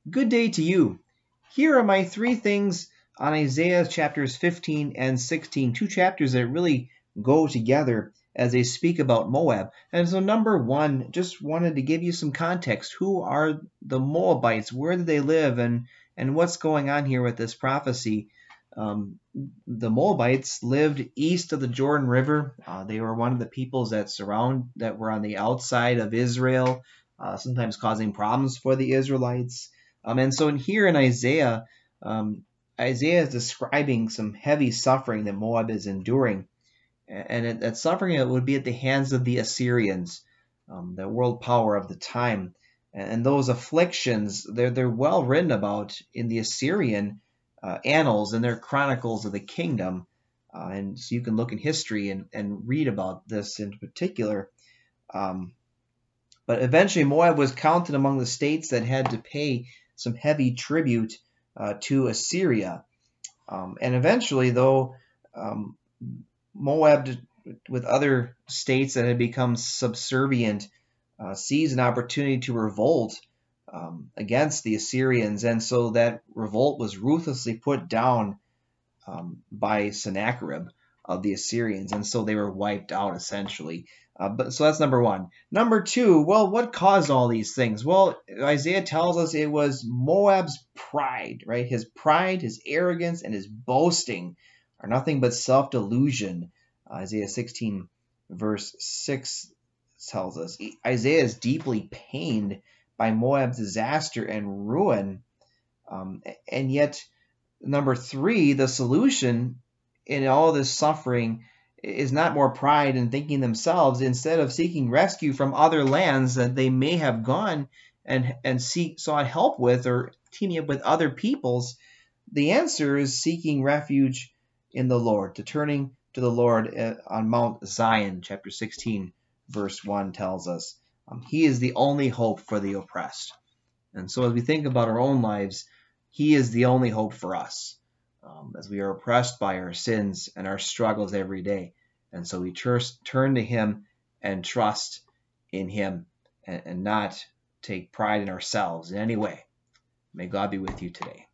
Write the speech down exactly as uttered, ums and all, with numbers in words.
Good day to you. Here are my three things on Isaiah chapters fifteen and sixteen, two chapters that really go together as they speak about Moab. And so number one, just wanted to give you some context. Who are the Moabites? Where do they live? And, and what's going on here with this prophecy? Um, the Moabites lived east of the Jordan River. Uh, they were one of the peoples that surround, that were on the outside of Israel, uh, sometimes causing problems for the Israelites. Um, and so in here in Isaiah, um, Isaiah is describing some heavy suffering that Moab is enduring. And it, that suffering it would be at the hands of the Assyrians, um, the world power of the time. And those afflictions, they're, they're well written about in the Assyrian uh, annals and their chronicles of the kingdom. Uh, and so you can look in history and, and read about this in particular. Um, but eventually Moab was counted among the states that had to pay some heavy tribute uh, to Assyria. Um, and eventually, though, um, Moab, with other states that had become subservient, uh, seized an opportunity to revolt um, against the Assyrians. And so that revolt was ruthlessly put down um, by Sennacherib of the Assyrians. And so they were wiped out, essentially. Uh, but so that's number one. Number two, well, what caused all these things? Well, Isaiah tells us it was Moab's pride, right? His pride, his arrogance, and his boasting are nothing but self-delusion. Uh, Isaiah sixteen, verse six tells us Isaiah is deeply pained by Moab's disaster and ruin, um, and yet number three, the solution in all this suffering is not more pride in thinking themselves. Instead of seeking rescue from other lands that they may have gone and and seek sought help with, or teaming up with other peoples, the answer is seeking refuge in the Lord, to turning to the Lord on Mount Zion. Chapter sixteen, verse one tells us um, He is the only hope for the oppressed. And so as we think about our own lives, He is the only hope for us um, as we are oppressed by our sins and our struggles every day. And so we turn to Him and trust in Him, and, and not take pride in ourselves in any way. May God be with you today.